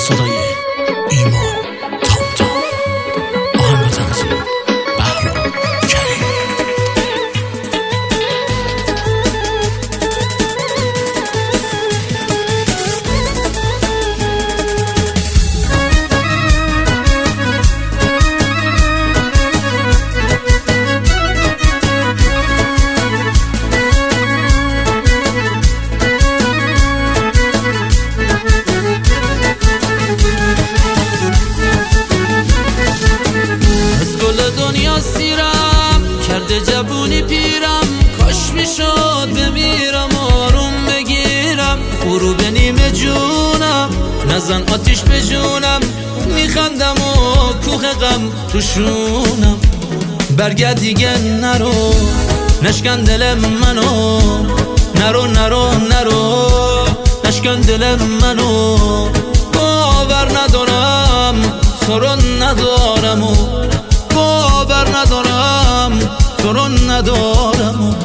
صدای ایمان تام تام، آهنگ تنظیم بهرام کریم. سیرم کرده جوونی پیرم، کاش میشد بمیرم آروم بگیرم. غروب نیمه جونم نزن آتیش به جونم، میخندم و کوه غم روشونم. برگرد دیگه نرو نشکن دل منو، نرو نرو نرو نشکن دل منو. باور ندارم تو رو ندارم و باور ندارم تو رو ندارم.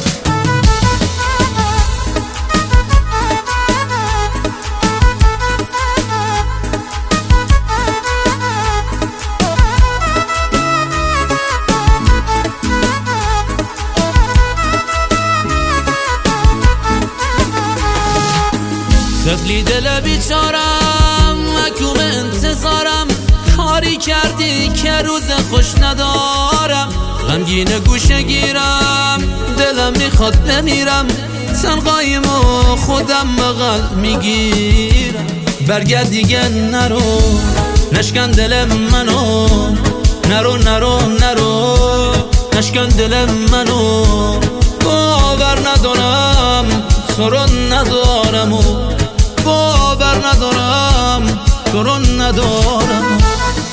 طفلی دل بیچارم محکوم انتظارم، کاری کردی که روز خوش ندارم. غمگین گوشه گیرم دلم میخواد بمیرم، تنهاییم و خودم بغل میگیرم. برگرد دیگه نرو نشکن دل منو، نرو نرو نرو نشکن دل منو. باور ندارم تو رو ندارم و باور ندارم تو رو ندارم.